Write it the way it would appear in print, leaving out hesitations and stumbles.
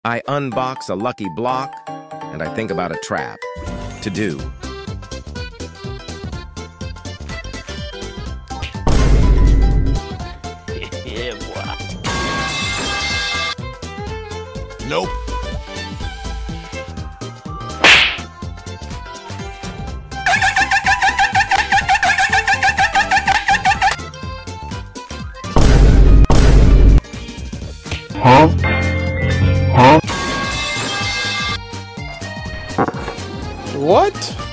I unbox a lucky block, and I think about a trap to do. Yeah, boy. Nope. Huh? Huh? What?